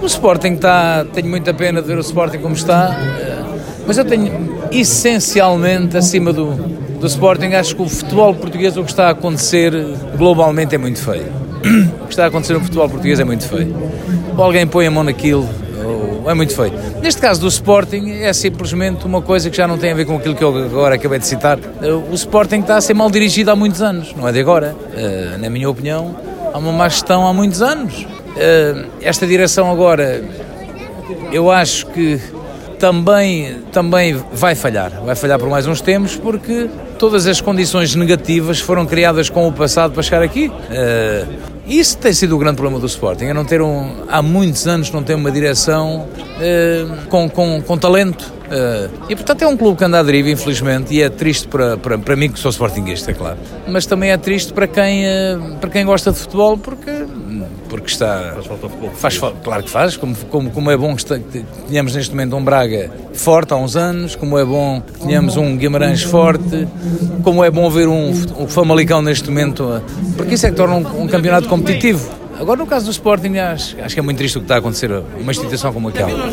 O Sporting tenho muita pena de ver o Sporting como está, mas eu tenho essencialmente acima do Sporting, acho que o futebol português, o que está a acontecer globalmente é muito feio. O que está a acontecer no futebol português é muito feio. Ou alguém põe a mão naquilo, é muito feio. Neste caso do Sporting é simplesmente uma coisa que já não tem a ver com aquilo que eu agora acabei de citar. O Sporting está a ser mal dirigido há muitos anos, não é de agora. Na minha opinião, há uma má gestão há muitos anos. Esta direção agora, eu acho que também vai falhar por mais uns tempos, porque todas as condições negativas foram criadas com o passado para chegar aqui. Isso tem sido o grande problema do Sporting, é não ter há muitos anos não ter uma direção com talento. E portanto é um clube que anda à deriva, infelizmente, e é triste para mim, que sou sportinguista, é claro, mas também é triste para quem gosta de futebol, porque está... Faz falta, claro que faz, como é bom que tenhamos neste momento um Braga forte há uns anos, como é bom que tenhamos um Guimarães forte, como é bom ver um Famalicão neste momento, porque isso é que torna um campeonato competitivo. Agora, no caso do Sporting, acho que é muito triste o que está a acontecer, uma instituição como aquela.